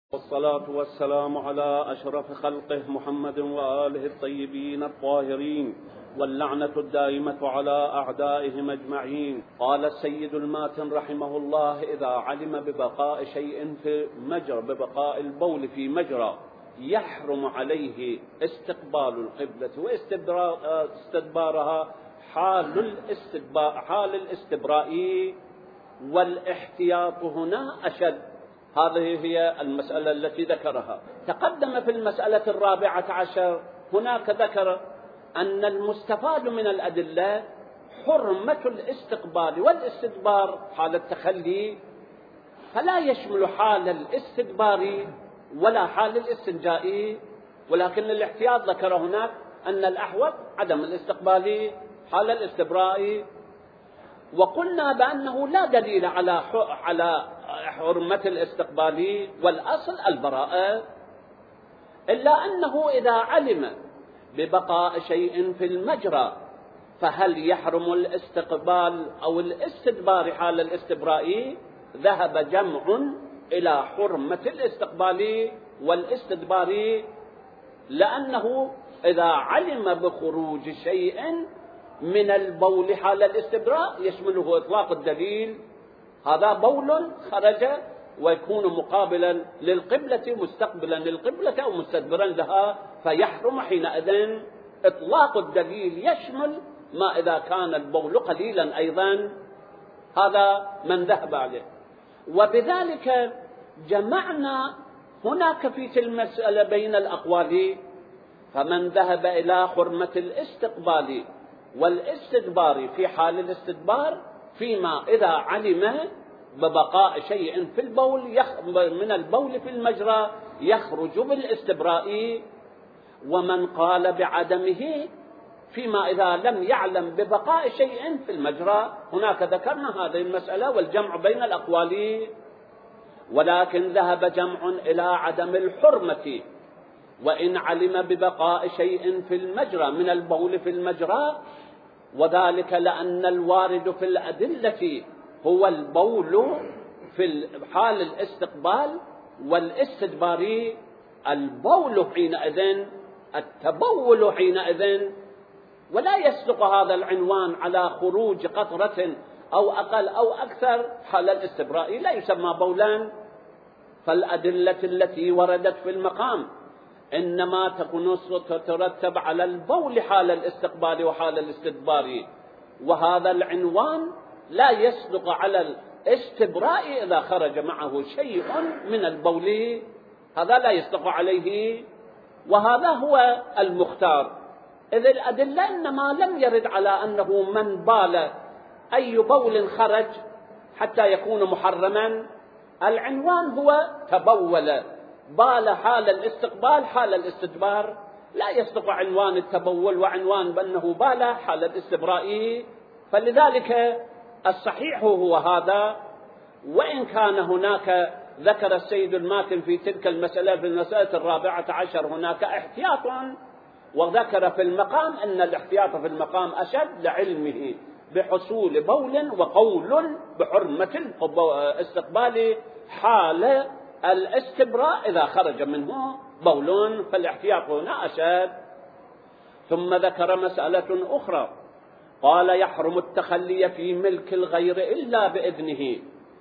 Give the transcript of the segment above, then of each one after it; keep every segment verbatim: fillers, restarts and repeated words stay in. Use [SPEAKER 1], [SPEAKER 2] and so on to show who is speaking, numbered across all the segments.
[SPEAKER 1] والصلاة والسلام على أشرف خلقه محمد وآله الطيبين الطاهرين، واللعنة الدائمة على أعدائهم أجمعين. قال السيد الماتن رحمه الله: إذا علم ببقاء شيء في مجرى ببقاء البول في مجرى يحرم عليه استقبال القبلة واستدبارها حال الاستدبار حال الاستبراء، والاحتياط هنا أشد. هذه هي المسألة التي ذكرها. تقدم في المسألة الرابعة عشر هناك ذكر أن المستفاد من الأدلة حرمة الاستقبال والاستدبار حال التخلي، فلا يشمل حال الاستدبار ولا حال الاستنجاء، ولكن الاحتياط ذكر هناك أن الأحوط عدم الاستقبال حال الاستبراء. وقلنا بأنه لا دليل على على حرمة الاستقبال والأصل البراءة، إلا أنه إذا علم ببقاء شيء في المجرى فهل يحرم الاستقبال أو الاستدبار حال الاستبراء؟ ذهب جمع إلى حرمة الاستقبال والاستدبار، لأنه إذا علم بخروج شيء من البول حال الاستبراء يشمله إطلاق الدليل، هذا بول خرج ويكون مقابلا للقبلة مستقبلا للقبلة أو مستدبرا لها، فيحرم حينئذ. إطلاق الدليل يشمل ما إذا كان البول قليلا أيضا، هذا من ذهب عليه. وبذلك جمعنا هناك في المسألة بين الأقوال، فمن ذهب إلى حرمة الاستقبال والاستدبار في حال الاستدبار فيما إذا علم ببقاء شيء في البول من البول في المجرى يخرج بالاستبراء، ومن قال بعدمه فيما إذا لم يعلم ببقاء شيء في المجرى. هناك ذكرنا هذه المسألة والجمع بين الأقوال، ولكن ذهب جمع إلى عدم الحرمة وإن علم ببقاء شيء في المجرى من البول في المجرى، وذلك لأن الوارد في الأدلة هو البول في حال الاستقبال والاستدبار. البول حينئذ التبول حينئذ، ولا يصدق هذا العنوان على خروج قطرة أو أقل أو أكثر حال الاستبراء، لا يسمى بولا. فالأدلة التي وردت في المقام إنما تكون تترتب على البول حال الاستقبال وحال الاستدبار، وهذا العنوان لا يصدق على الاستبراء إذا خرج معه شيء من البول، هذا لا يصدق عليه، وهذا هو المختار. إذ الأدلة إنما لم يرد على أنه من بال أي بول خرج حتى يكون محرما، العنوان هو تبول بال حال الاستقبال حال الاستدبار، لا يصدق عنوان التبول وعنوان بأنه بال حال الاستبراء. فلذلك الصحيح هو هذا، وإن كان هناك ذكر السيد الماتن في تلك المسألة في المسألة الرابعة عشر هناك احتياط، وذكر في المقام أن الاحتياط في المقام أشد لعلمه بحصول بول وقول بحرمة الاستقبال حال الاستبراء إذا خرج منه بول، فالاحتياط هنا أشد. ثم ذكر مسألة أخرى، قال: يحرم التخلي في ملك الغير إلا بإذنه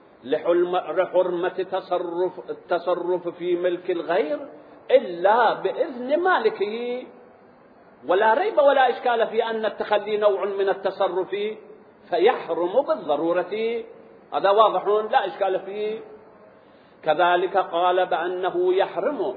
[SPEAKER 1] لحرمة تصرف التصرف في ملك الغير إلا بإذن مالكه. ولا ريب ولا إشكال في أن التخلي نوع من التصرف فيحرم بالضرورة، هذا واضح لا إشكال فيه. كذلك قال بأنه يحرم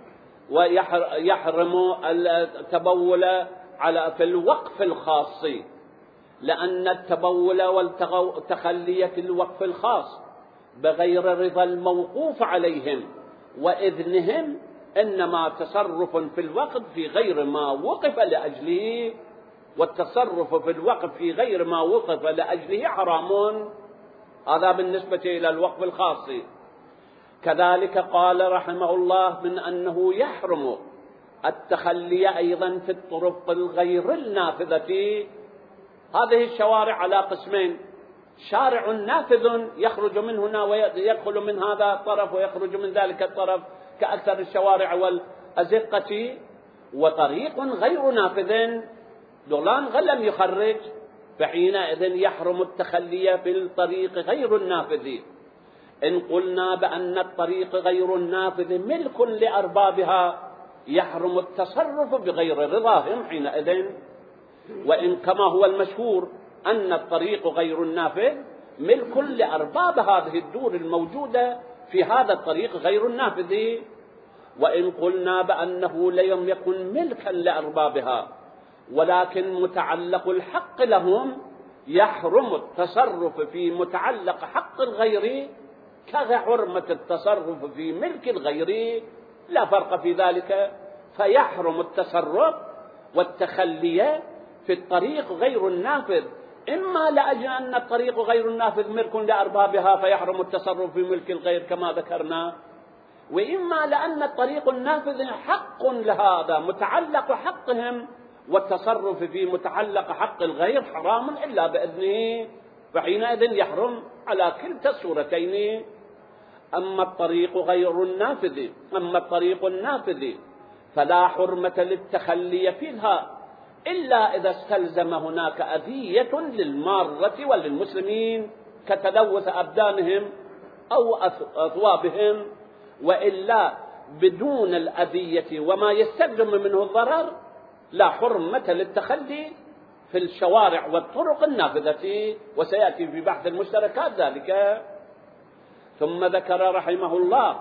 [SPEAKER 1] ويحرم التبول على في الوقف الخاص، لأن التبول والتخلي في الوقف الخاص بغير رضا الموقوف عليهم وإذنهم إنما تصرف في الوقف في غير ما وقف لأجله، والتصرف في الوقف في غير ما وقف لأجله حرام، هذا بالنسبة إلى الوقف الخاص. كذلك قال رحمه الله من أنه يحرم التخلي أيضا في الطرق الغير النافذة. هذه الشوارع على قسمين: شارع نافذ يخرج من هنا ويدخل من هذا الطرف ويخرج من ذلك الطرف، كأكثر الشوارع والأزقة، وطريق غير نافذ دولان غلم يخرج، فحينئذ يحرم التخلي في الطريق غير النافذ. إن قلنا بأن الطريق غير النافذ ملك لأربابها يحرم التصرف بغير رضاهم حينئذ. وإن كما هو المشهور أن الطريق غير النافذ ملك لأرباب هذه الدور الموجودة في هذا الطريق غير النافذ. وإن قلنا بأنه لم يكن ملكا لأربابها ولكن متعلق الحق لهم، يحرم التصرف في متعلق حق الغير كحرمة التصرف في ملك الغير، لا فرق في ذلك. فيحرم التصرف والتخلي في الطريق غير النافذ، إما لأجل أن الطريق غير النافذ ملك لأربابها فيحرم التصرف في ملك الغير كما ذكرنا، وإما لأن الطريق النافذ حق لهذا متعلق حقهم، والتصرف في متعلق حق الغير حرام إلا بإذنه، فحينئذ يحرم على كلتا الصورتين. أما الطريق غير النافذ أما الطريق النافذ فلا حرمة للتخلي فيها إلا إذا استلزم هناك أذية للمارة وللمسلمين كتلوث أبدانهم أو أثوابهم، وإلا بدون الأذية وما يستلزم منه الضرر لا حرمة للتخلي في الشوارع والطرق النافذة، وسيأتي في بحث المشتركات ذلك. ثم ذكر رحمه الله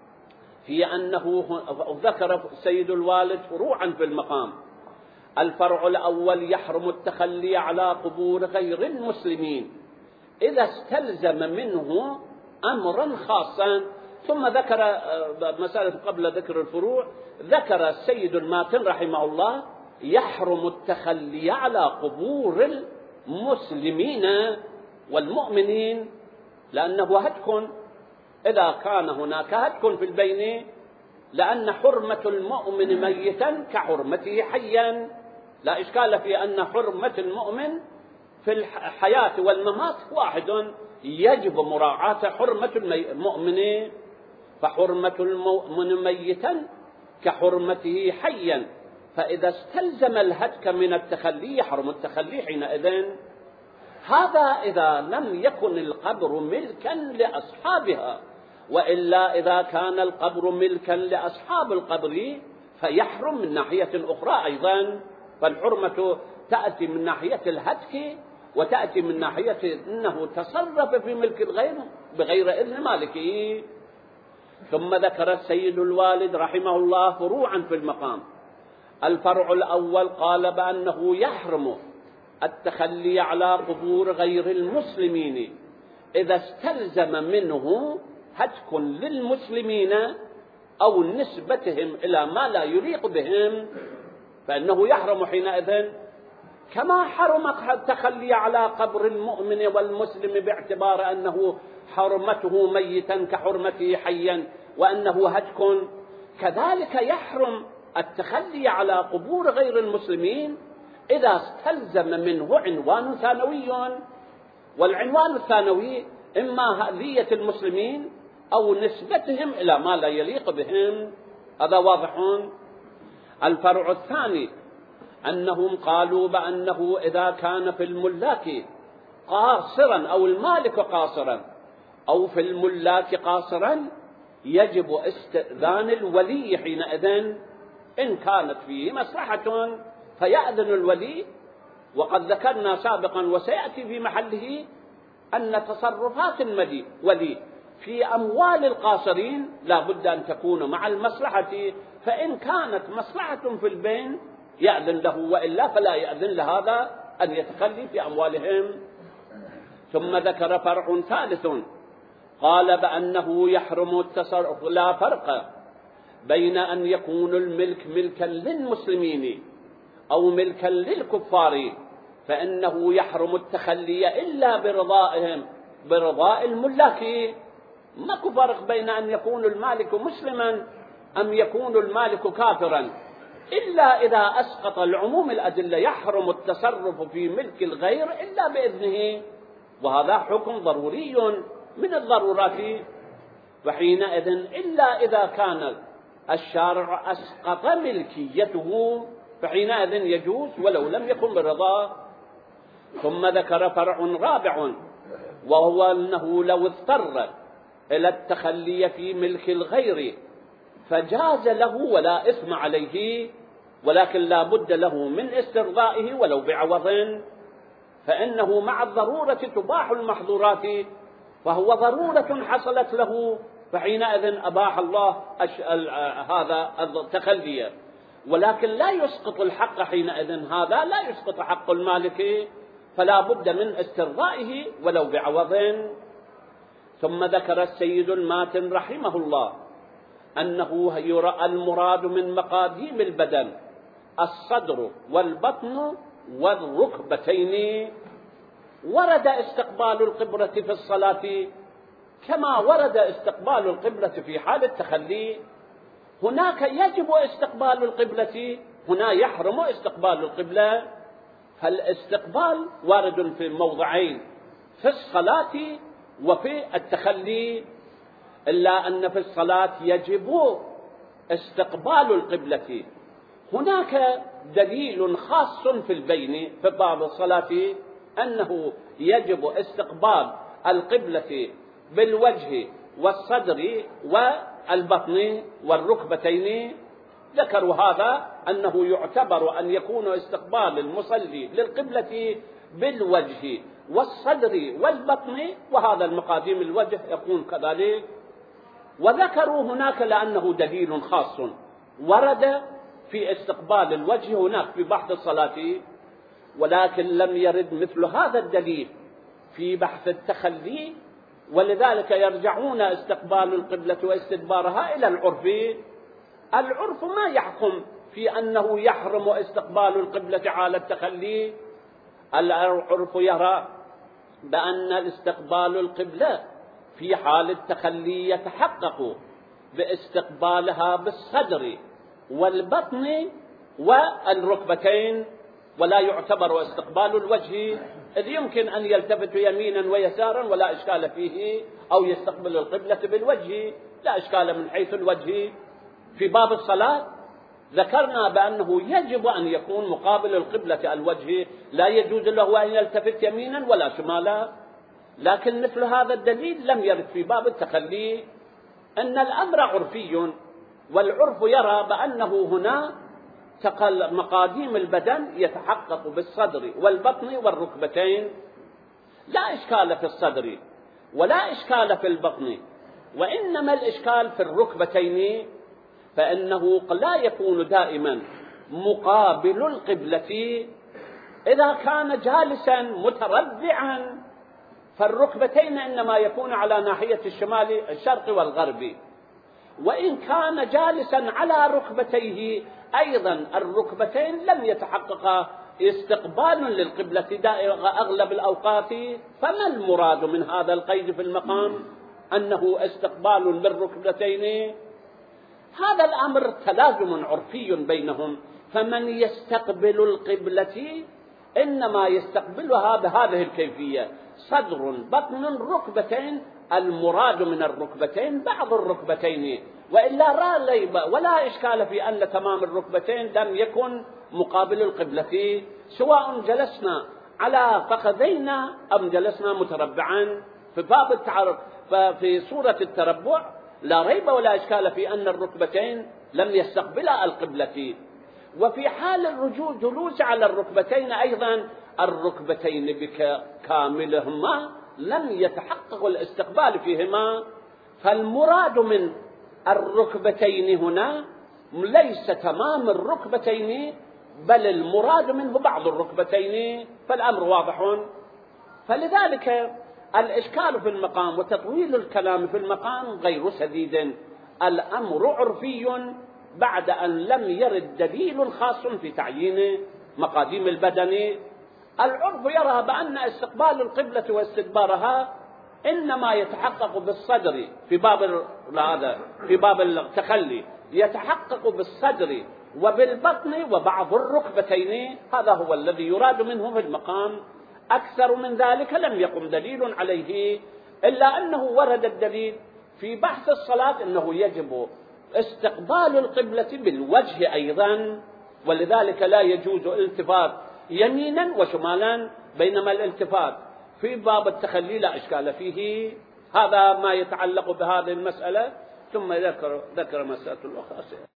[SPEAKER 1] في أنه ذكر سيد الوالد فروعا في المقام. الفرع الأول يحرم التخلي على قبور غير المسلمين إذا استلزم منه أمرا خاصا. ثم ذكر مسألة قبل ذكر الفروع، ذكر السيد الماتن رحمه الله يحرم التخلي على قبور المسلمين والمؤمنين لأنه هتك، إذا كان هناك هتك في البين، لأن حرمة المؤمن ميتا كحرمته حيا، لا إشكال في أن حرمة المؤمن في الحياة والممات واحد، يجب مراعاة حرمة المؤمن، فحرمة المؤمن ميتا كحرمته حيا، فإذا استلزم الهتك من التخلي يحرم التخلي حينئذ. هذا إذا لم يكن القبر ملكا لأصحابها، وإلا إذا كان القبر ملكا لأصحاب القبر فيحرم من ناحية أخرى أيضا، فالحرمة تأتي من ناحية الهتك وتأتي من ناحية أنه تصرف في ملك الغير بغير إذن مالكه. ثم ذكر السيد الوالد رحمه الله فروعا في المقام. الفرع الأول قال بأنه يحرم التخلي على قبور غير المسلمين إذا استلزم منه هتك للمسلمين أو نسبتهم إلى ما لا يليق بهم، فإنه يحرم حينئذ، كما حرم التخلي على قبر المؤمن والمسلم باعتبار أنه حرمته ميتا كحرمته حيا وأنه هتك، كذلك يحرم التخلي على قبور غير المسلمين إذا استلزم منه عنوان ثانوي، والعنوان الثانوي إما أذية المسلمين أو نسبتهم إلى ما لا يليق بهم، هذا واضح. الفرع الثاني أنهم قالوا بأنه إذا كان في الملاك قاصرا أو المالك قاصرا أو في الملاك قاصرا يجب استئذان الولي حينئذ إن كانت فيه مصلحة فيأذن الولي. وقد ذكرنا سابقا وسيأتي في محله أن تصرفات الولي في أموال القاصرين لا بد أن تكون مع المصلحة، فإن كانت مصلحة في البين يأذن له، وإلا فلا يأذن لهذا أن يتخلي في أموالهم. ثم ذكر فرع ثالث قال بأنه يحرم التصرف، لا فرق بين أن يكون الملك ملكا للمسلمين أو ملكا للكفار، فإنه يحرم التخلي إلا برضائهم برضاء الملاك. ماكو فرق بين أن يكون المالك مسلما أم يكون المالك كافرا، إلا إذا أسقط العموم الأدلة يحرم التصرف في ملك الغير إلا بإذنه، وهذا حكم ضروري من الضرورات. فحينئذ إلا إذا كان الشارع أسقط ملكيته فحينئذ يجوز ولو لم يكن برضاه. ثم ذكر فرع رابع، وهو أنه لو اضطر إلى التخلي في ملك الغير فجاز له ولا إثم عليه، ولكن لا بد له من استرضائه ولو بعوض، فإنه مع الضرورة تباح المحظورات، فهو ضرورة حصلت له فحينئذ أباح الله هذا التخلي، ولكن لا يسقط الحق حينئذ، هذا لا يسقط حق المالك، فلا بد من استرضائه ولو بعوض. ثم ذكر السيد الماتن رحمه الله أنه يرى المراد من مقاديم البدن الصدر والبطن والركبتين. ورد استقبال القبلة في الصلاة كما ورد استقبال القبلة في حال التخلي. هناك يجب استقبال القبلة، هنا يحرم استقبال القبلة، فالاستقبال وارد في موضعين، في الصلاة وفي التخلي، إلا أن في الصلاة يجب استقبال القبلة. هناك دليل خاص في البين في باب الصلاة أنه يجب استقبال القبلة بالوجه والصدر والبطن والركبتين. ذكروا هذا أنه يعتبر أن يكون استقبال المصلي للقبلة بالوجه والصدر والبطن، وهذا المقاديم الوجه يكون كذلك. وذكروا هناك لأنه دليل خاص ورد في استقبال الوجه هناك في بحث الصلاة، ولكن لم يرد مثل هذا الدليل في بحث التخلي، ولذلك يرجعون استقبال القبلة واستدبارها إلى العرف. العرف ما يحكم في أنه يحرم استقبال القبلة على التخلي، العرف يرى بأن استقبال القبلة في حال التخلي يتحقق باستقبالها بالصدر والبطن والركبتين، ولا يعتبر استقبال الوجه، إذ يمكن أن يلتفت يمينا ويسارا ولا إشكال فيه، أو يستقبل القبلة بالوجه لا إشكال من حيث الوجه. في باب الصلاة ذكرنا بأنه يجب أن يكون مقابل القبلة الوجه، لا يجوز له أن يلتفت يمينا ولا شمالا، لكن مثل هذا الدليل لم يرد في باب التخلي. أن الأمر عرفي، والعرف يرى بأنه هنا تقل مقاديم البدن يتحقق بالصدر والبطن والركبتين، لا إشكال في الصدر ولا إشكال في البطن، وإنما الإشكال في الركبتين، فإنه لا يكون دائما مقابل القبلة. إذا كان جالسا متربعا فالركبتين إنما يكون على ناحية الشمال الشرق والغرب، وإن كان جالسا على ركبتيه أيضا الركبتين لم يتحقق استقبال للقبلة دائما أغلب الأوقات. فما المراد من هذا القيد في المقام أنه استقبال بالركبتين؟ هذا الأمر تلازم عرفي بينهم، فمن يستقبل القبلة إنما يستقبلها بهذه الكيفية: صدر بطن ركبتين، المراد من الركبتين بعض الركبتين، وإلا لا ريب ولا إشكال في أن تمام الركبتين لم يكن مقابل القبلة، سواء جلسنا على فخذينا أم جلسنا متربعا. في باب التعرف في صورة التربع لا ريب ولا إشكال في أن الركبتين لم يستقبلا القبلة. وفي حال الرجوع جلوس على الركبتين أيضا الركبتين بكاملهما لم يتحقق الاستقبال فيهما، فالمراد من الركبتين هنا ليس تمام الركبتين بل المراد منه بعض الركبتين، فالأمر واضح. فلذلك الإشكال في المقام وتطويل الكلام في المقام غير سديد، الأمر عرفي بعد أن لم يرد دليل خاص في تعيين مقاديم البدن. العرف يرى بأن استقبال القبلة واستدبارها إنما يتحقق بالصدر في باب هذا في باب التخلي، يتحقق بالصدر وبالبطن وبعض الركبتين، هذا هو الذي يراد منه في المقام. أكثر من ذلك لم يقم دليل عليه، إلا أنه ورد الدليل في بحث الصلاة أنه يجب استقبال القبلة بالوجه أيضا، ولذلك لا يجوز التفات يمينا وشمالا، بينما الالتفات في باب التخلي لا إشكال فيه. هذا ما يتعلق بهذه المسألة. ثم ذكر ذكر مسألة الأخرى.